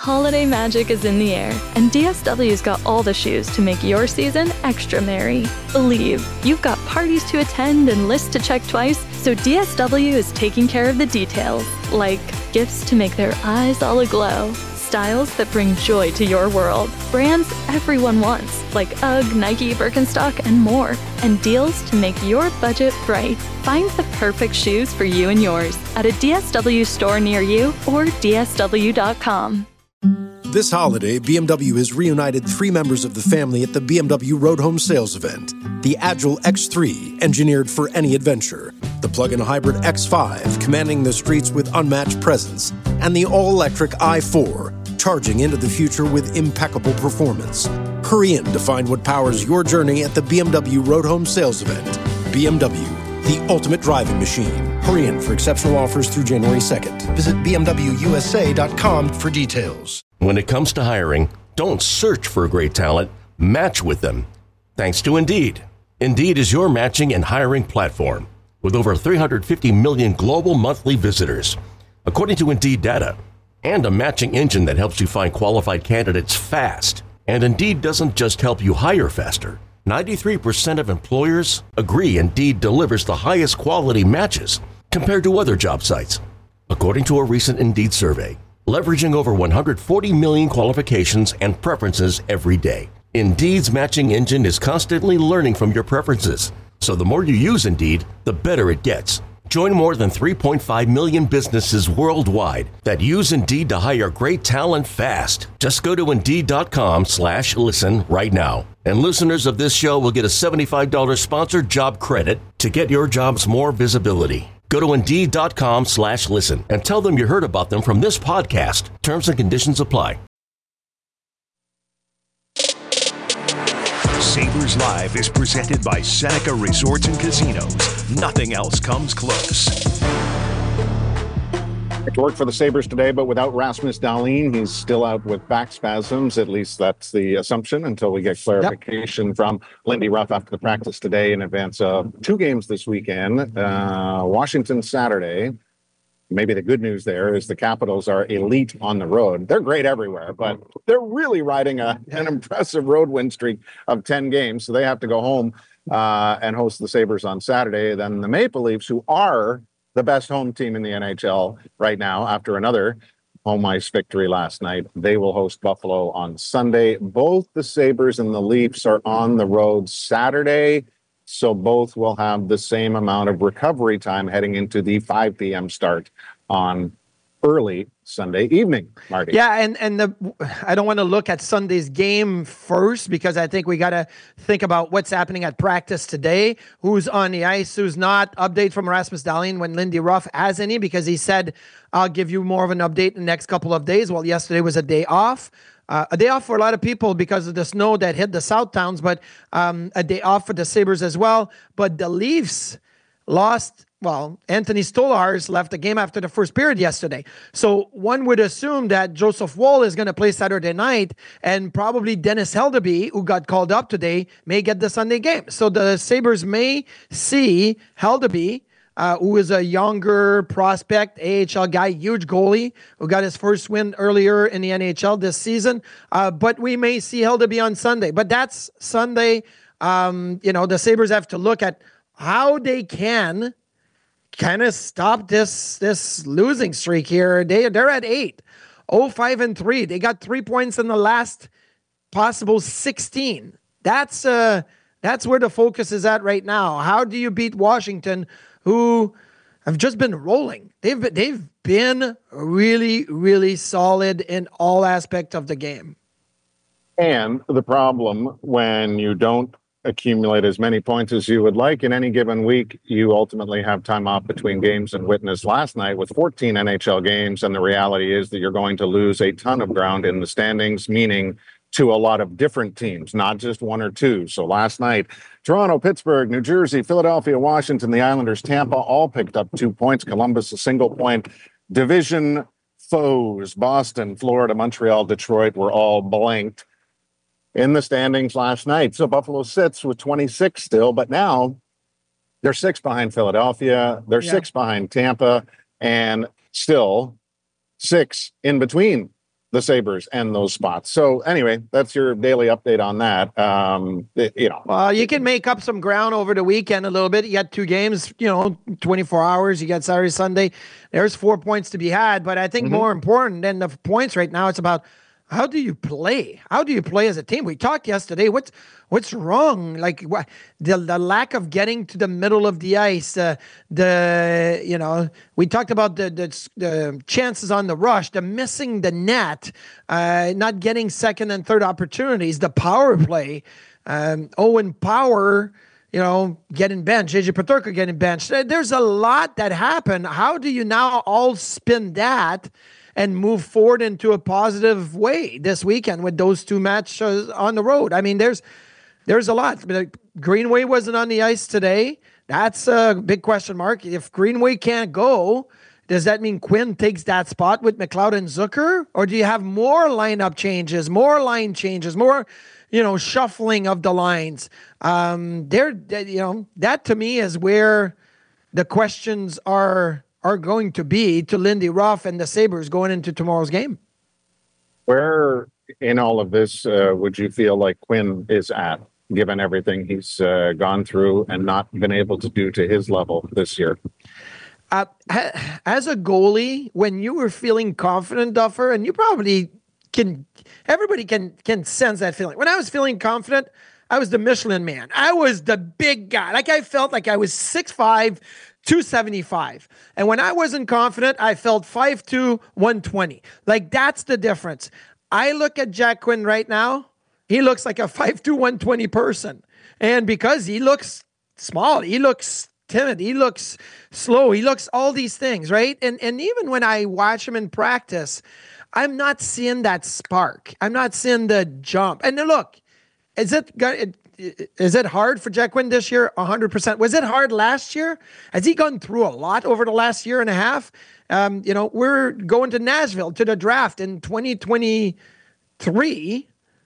Holiday magic is in the air, and DSW's got all the shoes to make your season extra merry. Believe, you've got parties to attend and lists to check twice, so DSW is taking care of the details, like gifts to make their eyes all aglow, styles that bring joy to your world, brands everyone wants, like UGG, Nike, Birkenstock, and more, and deals to make your budget bright. Find the perfect shoes for you and yours at a DSW store near you or dsw.com. This holiday, BMW has reunited 3 members of the family at the BMW Road Home Sales event. The Agile X3, engineered for any adventure. The plug-in hybrid X5, commanding the streets with unmatched presence. And the all-electric i4, charging into the future with impeccable performance. Hurry in to find what powers your journey at the BMW Road Home Sales event. BMW, the ultimate driving machine. Hurry in for exceptional offers through January 2nd. Visit bmwusa.com for details. When it comes to hiring, don't search for great talent, match with them. Thanks to Indeed. Indeed is your matching and hiring platform with over 350 million global monthly visitors, according to Indeed data, and a matching engine that helps you find qualified candidates fast. And Indeed doesn't just help you hire faster. 93% of employers agree Indeed delivers the highest quality matches compared to other job sites, according to a recent Indeed survey. Leveraging over 140 million qualifications and preferences every day. Indeed's matching engine is constantly learning from your preferences, so the more you use Indeed, the better it gets. Join more than 3.5 million businesses worldwide that use Indeed to hire great talent fast. Just go to Indeed.com/listen right now. And listeners of this show will get a $75 sponsored job credit to get your jobs more visibility. Go to Indeed.com/listen and tell them you heard about them from this podcast. Terms and conditions apply. Sabres Live is presented by Seneca Resorts and Casinos. Nothing else comes close. To work for the Sabres today, but without Rasmus Dahlin. He's still out with back spasms. At least that's the assumption until we get clarification from Lindy Ruff after the practice today in advance of 2 games this weekend. Washington Saturday. Maybe the good news there is the Capitals are elite on the road. They're great everywhere, but they're really riding an impressive road win streak of 10 games. So they have to go home and host the Sabres on Saturday. Then the Maple Leafs, who are the best home team in the NHL right now after another home ice victory last night, they will host Buffalo on Sunday. Both the Sabres and the Leafs are on the road Saturday, so both will have the same amount of recovery time heading into the 5 p.m. start on early Sunday evening, Marty. Yeah, and I don't want to look at Sunday's game first because I think we got to think about what's happening at practice today, who's on the ice, who's not. Update from Rasmus Dahlin when Lindy Ruff has any, because he said, I'll give you more of an update in the next couple of days. Well, yesterday was a day off. A day off for a lot of people because of the snow that hit the South Towns, but a day off for the Sabres as well. But the Leafs lost. Well, Anthony Stolarz left the game after the first period yesterday. So one would assume that Joseph Woll is going to play Saturday night, and probably Dennis Heldeby, who got called up today, may get the Sunday game. So the Sabres may see Heldeby, who is a younger prospect, AHL guy, huge goalie, who got his first win earlier in the NHL this season. But we may see Heldeby on Sunday. But that's Sunday. The Sabres have to look at how they can kind of stop this losing streak here. They're at 5-3. They got 3 points in the last possible 16. That's where the focus is at right now. How do you beat Washington, who have just been rolling? They've been really, really solid in all aspects of the game. And the problem when you don't accumulate as many points as you would like in any given week, you ultimately have time off between games, and witness last night with 14 NHL games. And the reality is that you're going to lose a ton of ground in the standings, meaning to a lot of different teams, not just one or two. So last night, Toronto, Pittsburgh, New Jersey, Philadelphia, Washington, the Islanders, Tampa all picked up 2 points. Columbus, a single point. Division foes, Boston, Florida, Montreal, Detroit, were all blanked in the standings last night. So Buffalo sits with 26 still, but now they're 6 behind Philadelphia. They're 6 behind Tampa, and still 6 in between the Sabres and those spots. So anyway, that's your daily update on that. Well, you can make up some ground over the weekend a little bit. You got 2 games, 24 hours. You got Saturday, Sunday. There's 4 points to be had. But I think more important than the points right now, it's about how do you play? How do you play as a team? We talked yesterday. What's wrong? Like the lack of getting to the middle of the ice. We talked about the chances on the rush, the missing the net, not getting second and third opportunities, the power play. Owen Power, getting benched. JJ Peterka getting benched. There's a lot that happened. How do you now all spin that and move forward into a positive way this weekend with those 2 matches on the road? I mean, there's a lot. Greenway wasn't on the ice today. That's a big question mark. If Greenway can't go, does that mean Quinn takes that spot with McLeod and Zucker? Or do you have more lineup changes, more line changes, more, shuffling of the lines? That to me is where the questions are going to be to Lindy Ruff and the Sabres going into tomorrow's game. Where in all of this would you feel like Quinn is at, given everything he's gone through and not been able to do to his level this year? As a goalie, when you were feeling confident, Duffer, and you probably everybody can sense that feeling. When I was feeling confident, I was the Michelin man. I was the big guy. Like I felt like I was 6'5", 275. And when I wasn't confident, I felt 5'2", 120. Like that's the difference. I look at Jack Quinn right now, he looks like a 5'2", 120 person. And because he looks small, he looks timid, he looks slow, he looks all these things, right? And even when I watch him in practice, I'm not seeing that spark. I'm not seeing the jump. And look, is it hard for Jack Quinn this year? 100%. Was it hard last year? Has he gone through a lot over the last year and a half? We're going to Nashville to the draft in 2023.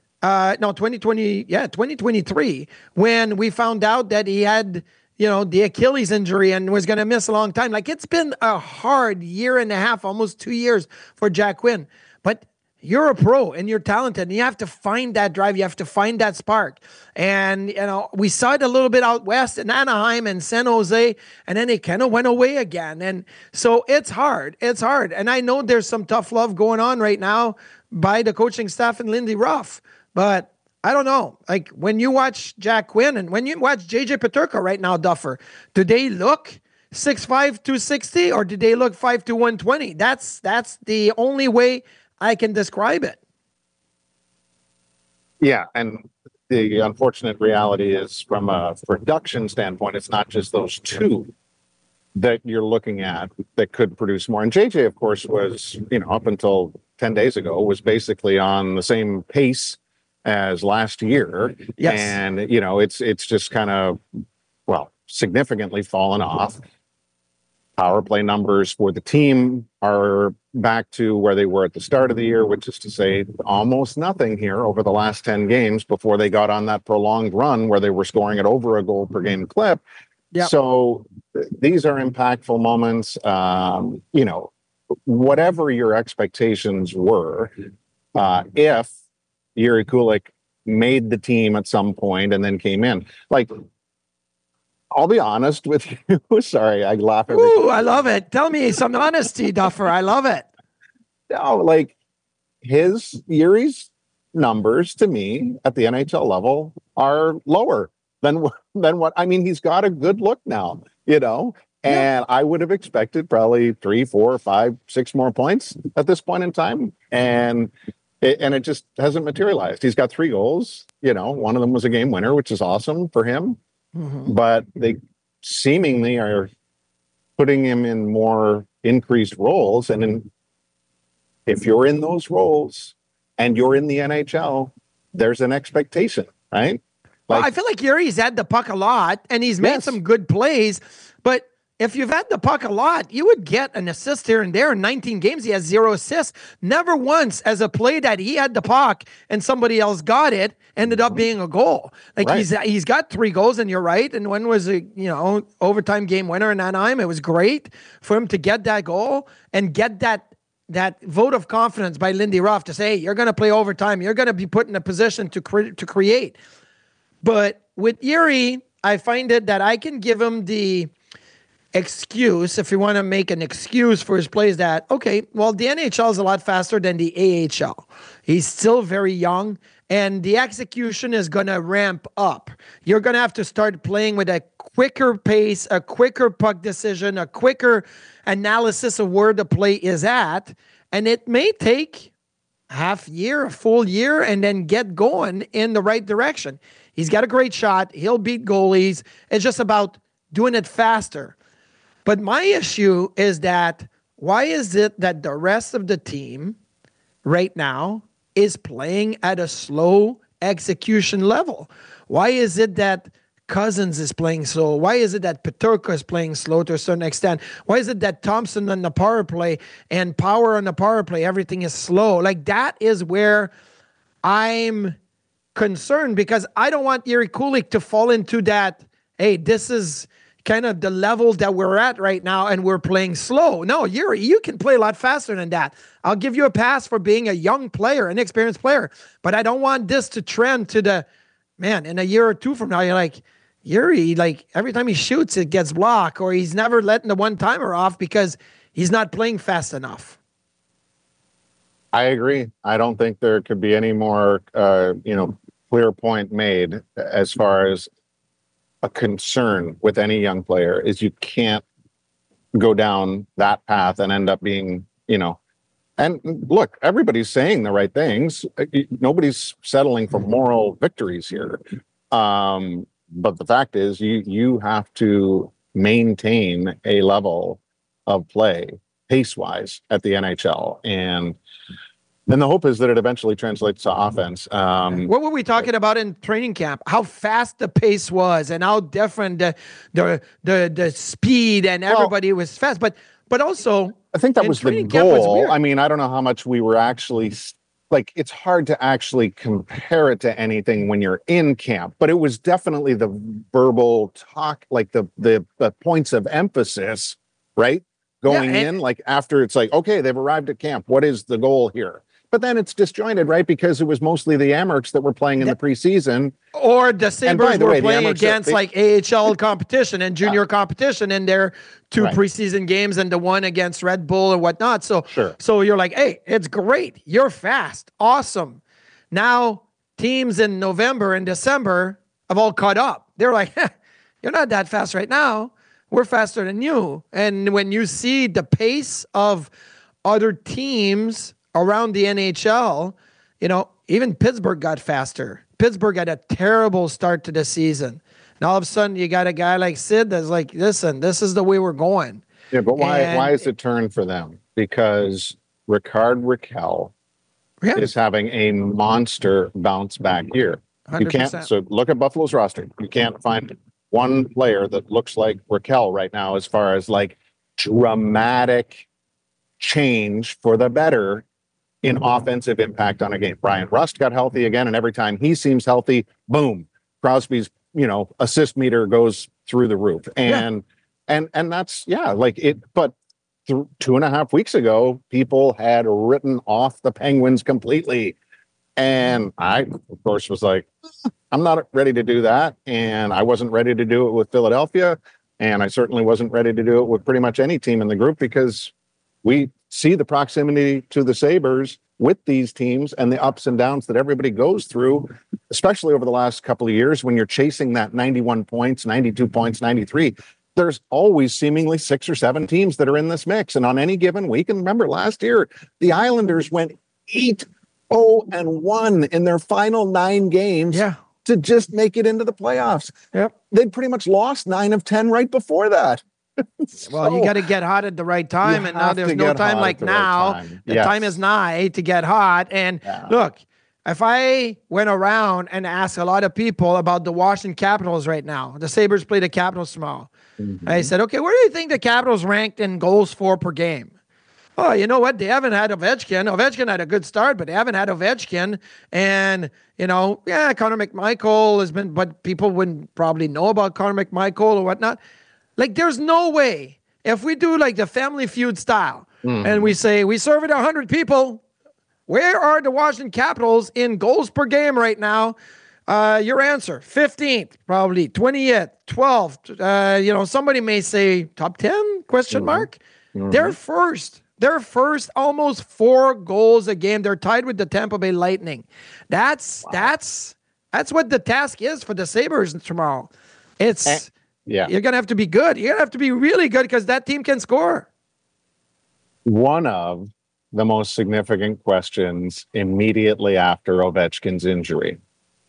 2023, when we found out that he had, the Achilles injury and was going to miss a long time. Like it's been a hard year and a half, almost 2 years for Jack Quinn. But you're a pro and you're talented and you have to find that drive. You have to find that spark. And, we saw it a little bit out west in Anaheim and San Jose, and then it kind of went away again. And so it's hard. It's hard. And I know there's some tough love going on right now by the coaching staff and Lindy Ruff, but I don't know. Like when you watch Jack Quinn and when you watch JJ Peterka right now, Duffer, do they look 6'5", 260 or do they look 5'2", 120? That's the only way I can describe it. Yeah, and the unfortunate reality is from a production standpoint, it's not just those 2 that you're looking at that could produce more. And JJ, of course, was, up until 10 days ago, was basically on the same pace as last year. Yes. And, it's just kind of, significantly fallen off. Power play numbers for the team are back to where they were at the start of the year, which is to say almost nothing here over the last 10 games before they got on that prolonged run where they were scoring at over a goal per game clip. Yep. So these are impactful moments. Whatever your expectations were, if Jiri Kulich made the team at some point and then came in. Like, I'll be honest with you. Sorry, I laugh every time. Ooh, I love it. Tell me some honesty, Duffer. I love it. No, like Yuri's numbers to me at the NHL level are lower than what I mean. He's got a good look now, and I would have expected probably 3, 4, 5, 6 more points at this point in time. And it just hasn't materialized. He's got 3 goals. One of them was a game winner, which is awesome for him. Mm-hmm. But they seemingly are putting him in more increased roles. And if you're in those roles and you're in the NHL, there's an expectation, right? Well, I feel like Yuri's had the puck a lot and he's made some good plays, but if you've had the puck a lot, you would get an assist here and there. In 19 games, he has 0 assists. Never once as a play that he had the puck and somebody else got it ended up being a goal. Like he's got 3 goals, and you're right. And one was a overtime game winner in Anaheim. It was great for him to get that goal and get that that vote of confidence by Lindy Ruff to say, hey, you're going to play overtime. You're going to be put in a position to create. But with Yuri, I find it that I can give him the excuse, if you want to make an excuse for his plays, that, okay, well, the NHL is a lot faster than the AHL. He's still very young, and the execution is going to ramp up. You're going to have to start playing with a quicker pace, a quicker puck decision, a quicker analysis of where the play is at, and it may take half year, a full year, and then get going in the right direction. He's got a great shot. He'll beat goalies. It's just about doing it faster. But my issue is that why is it that the rest of the team right now is playing at a slow execution level? Why is it that Cousins is playing slow? Why is it that Peterka is playing slow to a certain extent? Why is it that Thompson on the power play and Power on the power play, everything is slow? Like, that is where I'm concerned, because I don't want Yuri Kulik to fall into that, hey, this is kind of the level that we're at right now and we're playing slow. No, Yuri, you can play a lot faster than that. I'll give you a pass for being a young player, an experienced player, but I don't want this to trend to the, man, in a year or two from now, you're like, Yuri, like every time he shoots, it gets blocked, or he's never letting the one-timer off because he's not playing fast enough. I agree. I don't think there could be any more, clear point made as far as a concern with any young player is you can't go down that path and end up being, and look, everybody's saying the right things. Nobody's settling for moral victories here. But the fact is you have to maintain a level of play pace-wise at the NHL. And then the hope is that it eventually translates to offense. What were we talking about in training camp? How fast the pace was and how different the speed, and everybody was fast. But also, I think that was the goal. I mean, I don't know how much we were actually, like, it's hard to actually compare it to anything when you're in camp, but it was definitely the verbal talk, like the points of emphasis, right? Going in, like after it's like, okay, they've arrived at camp. What is the goal here? But then it's disjointed, right? Because it was mostly the Amerks that were playing in the preseason. Or the Sabres were playing against like AHL competition and junior competition in their two preseason games and the one against Red Bull and whatnot. So, so you're like, hey, it's great. You're fast. Awesome. Now, teams in November and December have all caught up. They're like, you're not that fast right now. We're faster than you. And when you see the pace of other teams around the NHL, even Pittsburgh got faster. Pittsburgh had a terrible start to the season. Now all of a sudden you got a guy like Sid that's like, listen, this is the way we're going. Yeah, but why is it turned for them? Because Rickard Rakell is having a monster bounce back year. 100%. You can't. So look at Buffalo's roster. You can't find one player that looks like Rakell right now as far as like dramatic change for the better in offensive impact on a game. Brian Rust got healthy again, and every time he seems healthy, boom, Crosby's, assist meter goes through the roof. And that's, like it, but 2.5 weeks ago, people had written off the Penguins completely. And I, of course, was like, I'm not ready to do that. And I wasn't ready to do it with Philadelphia. And I certainly wasn't ready to do it with pretty much any team in the group, because we see the proximity to the Sabres with these teams and the ups and downs that everybody goes through, especially over the last couple of years when you're chasing that 91 points, 92 points, 93. There's always seemingly 6 or 7 teams that are in this mix. And on any given week, and remember last year, the Islanders went 8-0-1 in their final 9 games to just make it into the playoffs. They'd pretty much lost 9 of 10 right before that. Well, you got to get hot at the right time, and now there's no time like now. Right the time is nigh to get hot. And look, if I went around and asked a lot of people about the Washington Capitals right now, the Sabres play the Capitals tomorrow. I said, okay, where do you think the Capitals ranked in goals for per game? Oh, you know what? They haven't had Ovechkin. Ovechkin had a good start, but they haven't had Ovechkin. And, Connor McMichael has been, but people wouldn't probably know about Connor McMichael or whatnot. Like, there's no way if we do like the Family Feud style, and we say we serve it 100 people, where are the Washington Capitals in goals per game right now? Your answer, 15th, probably 20th, 12th. Somebody may say top 10, question mark. They're first. They're first, almost 4 goals a game. They're tied with the Tampa Bay Lightning. That's what the task is for the Sabres tomorrow. It's you're going to have to be good. You're going to have to be really good because that team can score. One of the most significant questions immediately after Ovechkin's injury.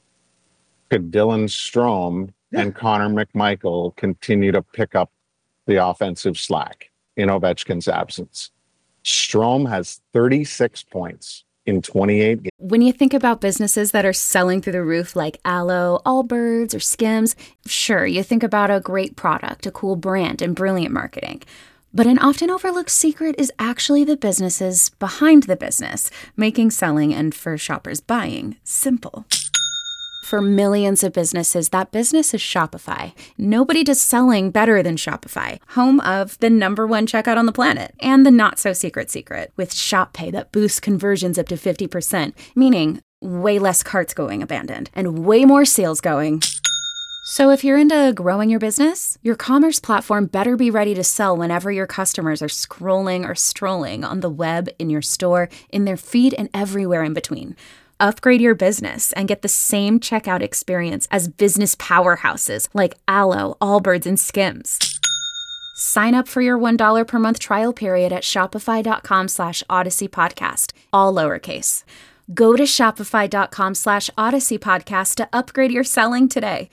Could Dylan Strome and Connor McMichael continue to pick up the offensive slack in Ovechkin's absence? Strome has 36 points in 28 games. When you think about businesses that are selling through the roof like Aloe, Allbirds, or Skims, sure, you think about a great product, a cool brand, and brilliant marketing. But an often overlooked secret is actually the businesses behind the business, making selling and, for shoppers, buying simple. For millions of businesses, that business is Shopify. Nobody does selling better than Shopify, home of the #1 checkout on the planet and the not-so-secret secret with Shop Pay that boosts conversions up to 50%, meaning way less carts going abandoned and way more sales going. So if you're into growing your business, your commerce platform better be ready to sell whenever your customers are scrolling or strolling on the web, in your store, in their feed, and everywhere in between. Upgrade your business and get the same checkout experience as business powerhouses like Aloe, Allbirds, and Skims. Sign up for your $1 per month trial period at shopify.com/Odyssey Podcast, all lowercase. Go to shopify.com/Odyssey Podcast to upgrade your selling today.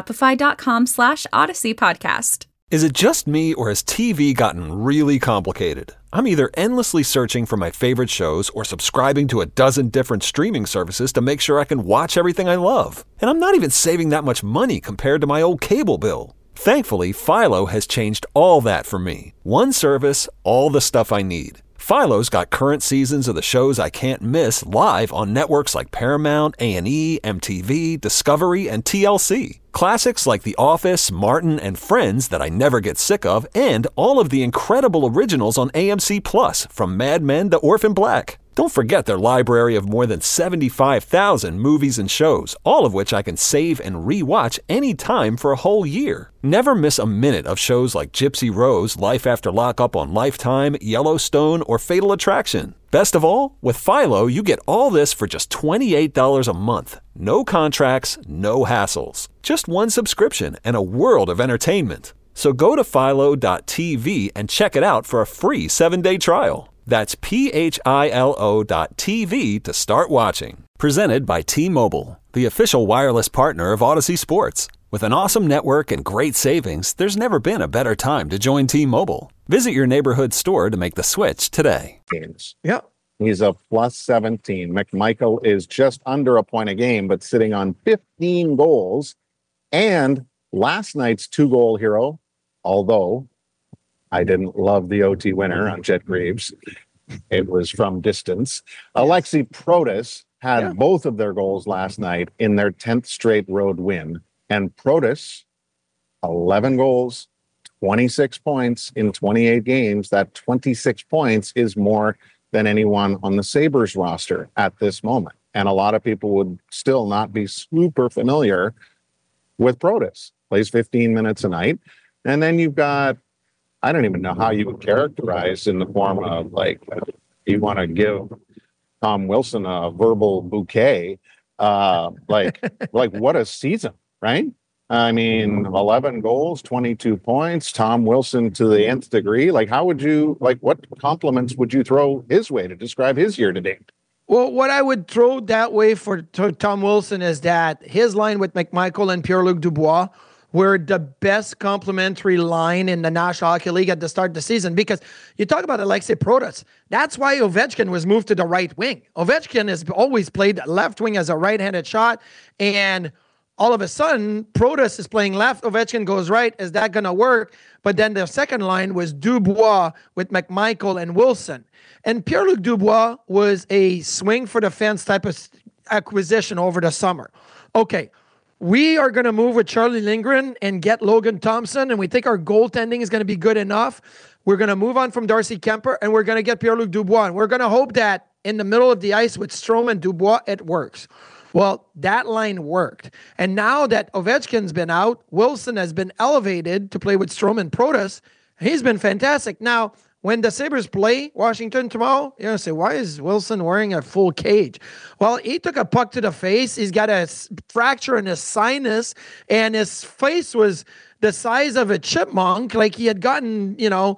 Shopify.com/Odyssey Podcast. Is it just me, or has TV gotten really complicated? I'm either endlessly searching for my favorite shows or subscribing to a dozen different streaming services to make sure I can watch everything I love. And I'm not even saving that much money compared to my old cable bill. Thankfully, Philo has changed all that for me. One service, all the stuff I need. Philo's got current seasons of the shows I can't miss live on networks like Paramount, A&E, MTV, Discovery, and TLC. Classics like The Office, Martin, and Friends that I never get sick of, and all of the incredible originals on AMC Plus, from Mad Men to Orphan Black. Don't forget their library of more than 75,000 movies and shows, all of which I can save and re-watch anytime for a whole year. Never miss a minute of shows like Gypsy Rose, Life After Lockup on Lifetime, Yellowstone, or Fatal Attraction. Best of all, with Philo, you get all this for just $28 a month. No contracts, no hassles. Just one subscription and a world of entertainment. So go to philo.tv and check it out for a free 7-day trial. That's philo.tv to start watching. Presented by T-Mobile, the official wireless partner of Odyssey Sports. With an awesome network and great savings, there's never been a better time to join T-Mobile. Visit your neighborhood store to make the switch today. Yeah. He's a plus 17. McMichael is just under a point a game, but sitting on 15 goals. And last night's 2-goal hero, although I didn't love the OT winner on Jet Graves, it was from distance. Alexi Protas had both of their goals last night in their 10th straight road win. And Protas, 11 goals, 26 points in 28 games. That 26 points is more than anyone on the Sabres roster at this moment. And a lot of people would still not be super familiar with Protas. Plays 15 minutes a night. And then you've got, I don't even know how you would characterize in the form of, like, you want to give Tom Wilson a verbal bouquet. Like what a season, right? I mean, 11 goals, 22 points, Tom Wilson to the nth degree. Like, how would you, like, what compliments would you throw his way to describe his year to date? Well, what I would throw that way for Tom Wilson is that his line with McMichael and Pierre-Luc Dubois were the best complementary line in the National Hockey League at the start of the season. Because you talk about Alexei Protas. That's why Ovechkin was moved to the right wing. Ovechkin has always played left wing as a right-handed shot. And all of a sudden, Protas is playing left. Ovechkin goes right. Is that going to work? But then the second line was Dubois with McMichael and Wilson. And Pierre-Luc Dubois was a swing for the fence type of acquisition over the summer. Okay. we are going to move with Charlie Lindgren and get Logan Thompson, and we think our goaltending is going to be good enough. We're going to move on from Darcy Kemper, and we're going to get Pierre-Luc Dubois. And we're going to hope that in the middle of the ice with Strome and Dubois, it works. Well, that line worked. And now that Ovechkin's been out, Wilson has been elevated to play with Strome and Protas. He's been fantastic. Now, when the Sabres play Washington tomorrow, you're going to say, why is Wilson wearing a full cage? Well, he took a puck to the face. He's got a fracture in his sinus, and his face was the size of a chipmunk. Like he had gotten,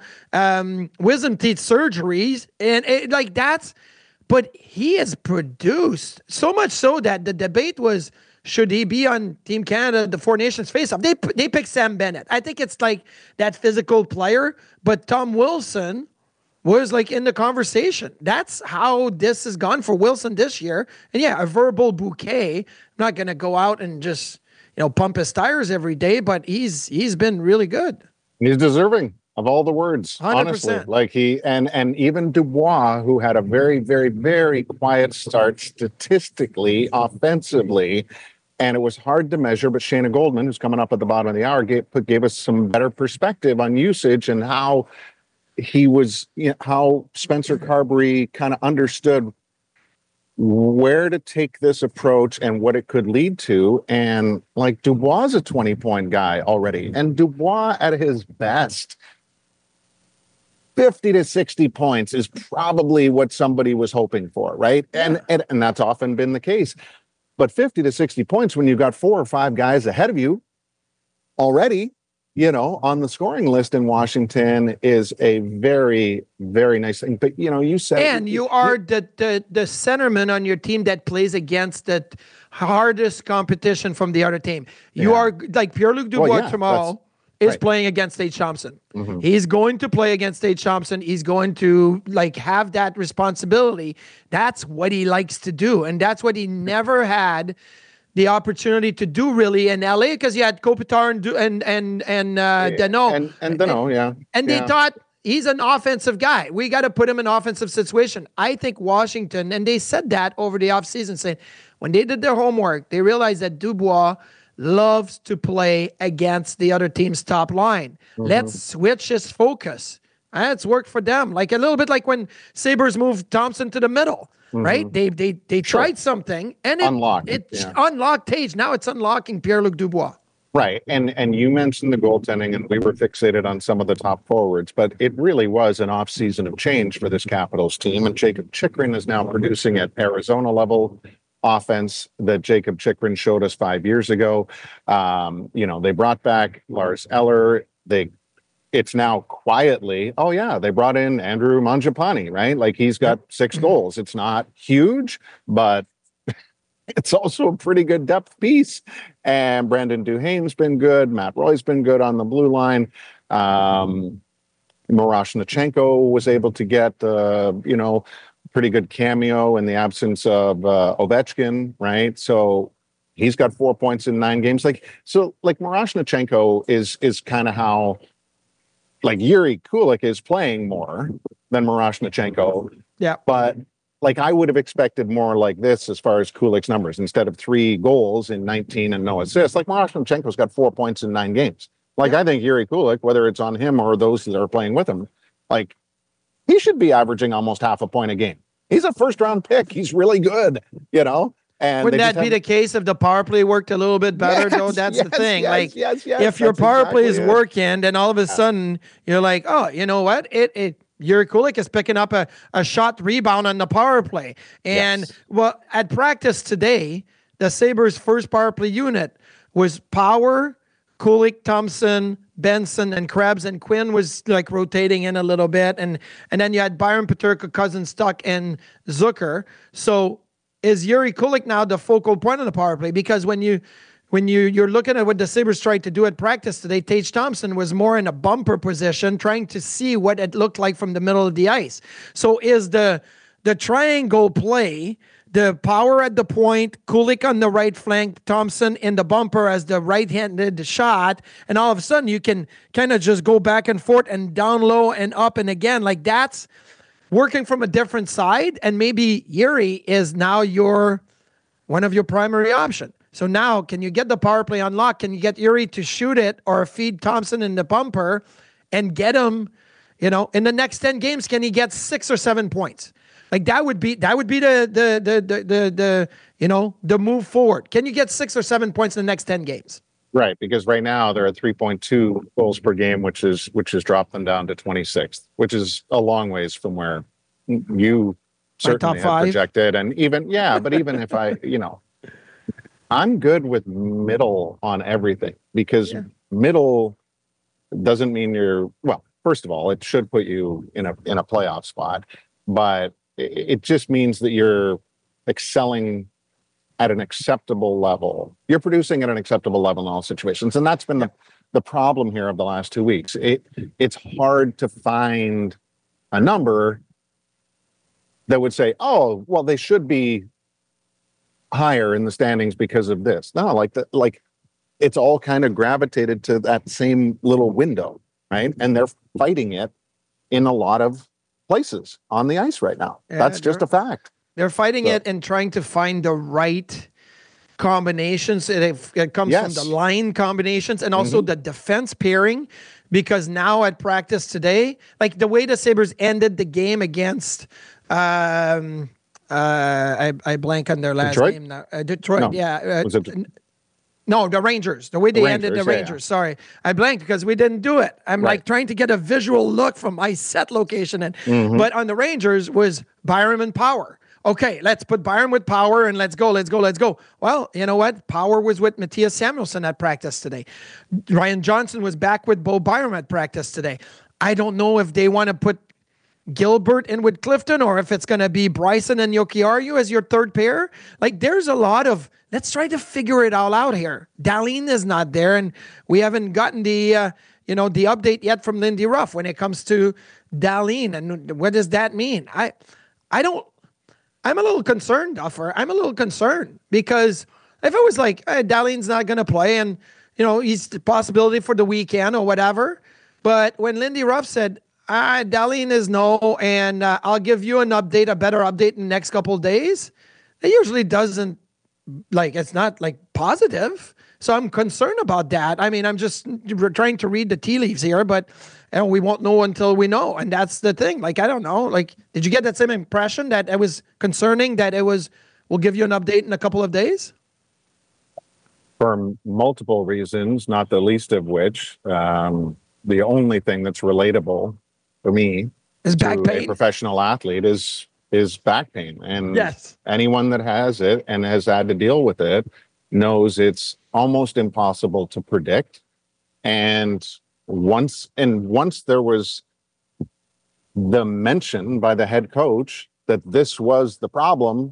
wisdom teeth surgeries. And but he has produced so much so that the debate was, should he be on Team Canada, the Four Nations face-off? They picked Sam Bennett. I think it's like that physical player, but Tom Wilson was like in the conversation. That's how this has gone for Wilson this year. And yeah, a verbal bouquet. I'm not going to go out and just, pump his tires every day, but he's been really good. He's deserving of all the words, 100%. Honestly. Like he and even Dubois, who had a very, very, very quiet start statistically, offensively, and it was hard to measure. But Shayna Goldman, who's coming up at the bottom of the hour, gave us some better perspective on usage and how he was, how Spencer Carbery kind of understood where to take this approach and what it could lead to. And like Dubois is a 20-point guy already, and Dubois at his best, 50 to 60 points is probably what somebody was hoping for, right? Yeah. And that's often been the case. But 50 to 60 points when you've got 4 or 5 guys ahead of you already, on the scoring list in Washington is a very, very nice thing. But, you said... And you are the centerman on your team that plays against the hardest competition from the other team. You are like Pierre-Luc Dubois tomorrow is playing against Tage Thompson. Mm-hmm. He's going to play against Tage Thompson. He's going to have that responsibility. That's what he likes to do. And that's what he never had the opportunity to do really in LA, because you had Kopitar and Danault. And Danault, yeah. And they thought he's an offensive guy. We got to put him in an offensive situation. I think Washington, and they said that over the offseason, saying when they did their homework, they realized that Dubois loves to play against the other team's top line. Mm-hmm. Let's switch his focus. And it's worked for them. Like a little bit like when Sabres moved Thompson to the middle, right? They tried something and it unlocked Tage. Now it's unlocking Pierre-Luc Dubois. Right. And you mentioned the goaltending, and we were fixated on some of the top forwards, but it really was an offseason of change for this Capitals team. And Jacob Chychrun is now producing at Arizona level offense that Jacob Chychrun showed us 5 years ago. They brought back Lars Eller. It's now quietly, they brought in Andrew Mangiapane, right? Like he's got 6 goals. It's not huge, but it's also a pretty good depth piece. And Brandon Duhaime's been good. Matt Roy's been good on the blue line. Miroshnichenko was able to get, pretty good cameo in the absence of Ovechkin, right? So he's got 4 points in 9 games. Miroshnichenko is kind of how, Yuri Kulik is playing more than Miroshnichenko. Yeah. But, I would have expected more like this as far as Kulik's numbers. Instead of 3 goals in 19 and no assists, Miroshnichenko's got 4 points in 9 games. I think Yuri Kulik, whether it's on him or those that are playing with him, he should be averaging almost half a point a game. He's a first-round pick. He's really good, And wouldn't that be the case if the power play worked a little bit better, though? That's the thing. If your power play is working, then all of a sudden you're like, oh, you know what? Yuri Kulik is picking up a shot rebound on the power play. And at practice today, the Sabres' first power play unit was Power, Kulik, Thompson, Benson, and Krebs, and Quinn was rotating in a little bit, and then you had Byron Peterka, Cousins, Stuck, and Zucker. So is Yuri Kulik now the focal point of the power play? Because when you're looking at what the Sabres tried to do at practice today, Tage Thompson was more in a bumper position, trying to see what it looked like from the middle of the ice. So is the triangle play, the Power at the point, Kulik on the right flank, Thompson in the bumper as the right-handed shot, and all of a sudden you can kind of just go back and forth and down low and up and again. That's working from a different side, and maybe Yuri is now one of your primary options. So now, can you get the power play unlocked? Can you get Yuri to shoot it or feed Thompson in the bumper and get him, in the next 10 games, can he get 6 or 7 points? Like that would be the move forward. Can you get 6 or 7 points in the next 10 games? Right, because right now they're at 3.2 goals per game, which has dropped them down to 26th, which is a long ways from where you certainly have projected. And even if I'm good with middle on everything, because middle doesn't mean first of all, it should put you in a playoff spot, but it just means that you're excelling at an acceptable level. You're producing at an acceptable level in all situations. And that's been the problem here of the last 2 weeks. It's hard to find a number that would say, oh, well, they should be higher in the standings because of this. No, it's all kind of gravitated to that same little window, right? And they're fighting it in a lot of places on the ice right now. That's just a fact. They're fighting it and trying to find the right combinations. It comes from the line combinations and also the defense pairing, because now at practice today, like the way the Sabres ended the game against, I blank on their last name now. Detroit, no. No, the Rangers. The way they ended the Rangers. Yeah. Sorry, I blanked because we didn't do it. I'm like trying to get a visual look from my set location, but on the Rangers was Byram and Power. Okay, let's put Byram with Power and let's go. Well, you know what? Power was with Matthias Samuelsson at practice today. Ryan Johnson was back with Bo Byram at practice today. I don't know if they want to put Gilbert in with Clifton or if it's going to be Bryson and Jokiharju as your third pair. Like, there's a lot of, let's try to figure it all out here. Dahlin is not there, and we haven't gotten the update yet from Lindy Ruff when it comes to Dahlin. And what does that mean? I'm a little concerned, Duffer. I'm a little concerned because if it was like, Dahlin's not going to play and, he's the possibility for the weekend or whatever. But when Lindy Ruff said, Dahlin is no, and I'll give you a better update in the next couple of days, it usually doesn't, it's not positive. So I'm concerned about that. I mean, I'm just trying to read the tea leaves here, but we won't know until we know. And that's the thing. I don't know. Did you get that same impression that it was concerning, that we'll give you an update in a couple of days? For multiple reasons, not the least of which, the only thing that's relatable for me is back pain. A professional athlete is back pain. And anyone that has it and has had to deal with it knows it's almost impossible to predict. And once there was the mention by the head coach that this was the problem,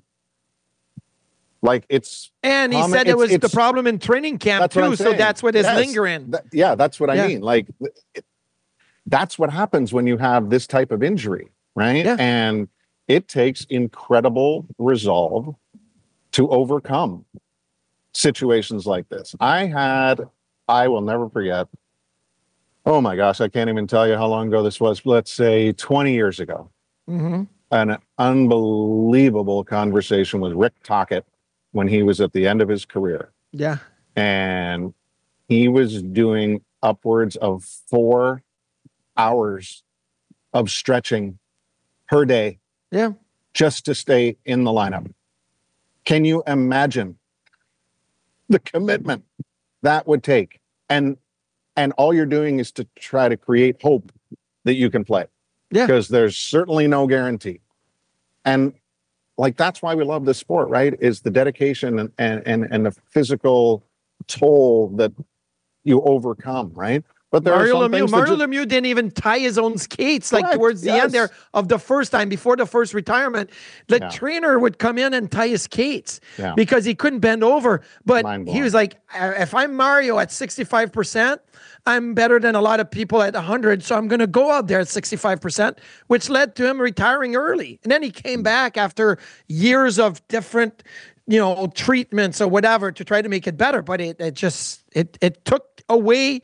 and he said it was the problem in training camp too, so that's what is lingering. That's what I mean. That's what happens when you have this type of injury, right? Yeah. And it takes incredible resolve to overcome situations like this. I will never forget, oh my gosh, I can't even tell you how long ago this was. Let's say 20 years ago. Mm-hmm. An unbelievable conversation with Rick Tocchet when he was at the end of his career. Yeah. And he was doing upwards of 4 hours of stretching per day. Yeah. Just to stay in the lineup. Can you imagine the commitment that would take? And all you're doing is to try to create hope that you can play. Yeah. Because there's certainly no guarantee. And that's why we love this sport, right? Is the dedication and the physical toll that you overcome, right? But Mario Lemieux didn't even tie his own skates towards the end there of the first time before the first retirement. The trainer would come in and tie his skates because he couldn't bend over. But he was like, if I'm Mario at 65%, I'm better than a lot of people at 100, so I'm going to go out there at 65%, which led to him retiring early. And then he came back after years of different, treatments or whatever to try to make it better. But it took away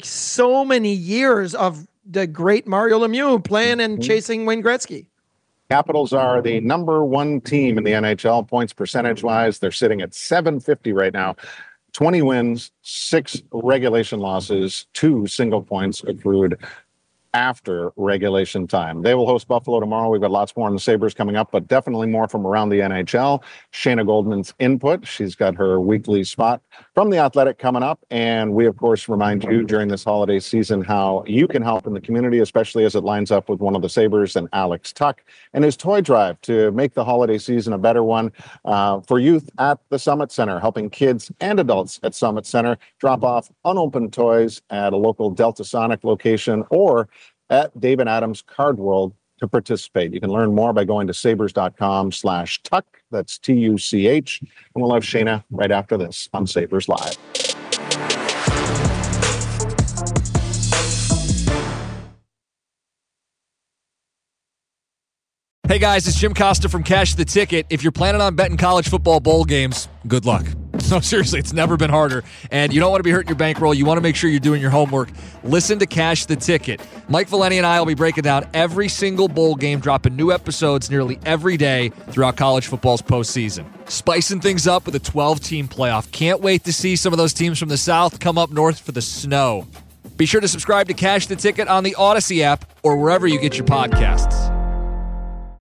so many years of the great Mario Lemieux playing and chasing Wayne Gretzky. Capitals are the number one team in the NHL points percentage-wise. They're sitting at .750 right now. 20 wins, 6 regulation losses, 2 single points accrued after regulation time. They will host Buffalo tomorrow. We've got lots more on the Sabres coming up, but definitely more from around the NHL. Shayna Goldman's input. She's got her weekly spot from The Athletic coming up. And we, of course, remind you during this holiday season how you can help in the community, especially as it lines up with one of the Sabres and Alex Tuck and his toy drive to make the holiday season a better one for youth at the Summit Center, helping kids and adults at Summit Center drop off unopened toys at a local Delta Sonic location or at Dave and Adams Card World to participate. You can learn more by going to sabres.com/tuck. That's TUCH. And we'll have Shayna right after this on Sabres Live. Hey guys, it's Jim Costa from Cash the Ticket. If you're planning on betting college football bowl games, good luck. No, seriously, it's never been harder. And you don't want to be hurting your bankroll. You want to make sure you're doing your homework. Listen to Cash the Ticket. Mike Valeni and I will be breaking down every single bowl game, dropping new episodes nearly every day throughout college football's postseason. Spicing things up with a 12-team playoff. Can't wait to see some of those teams from the South come up north for the snow. Be sure to subscribe to Cash the Ticket on the Odyssey app or wherever you get your podcasts.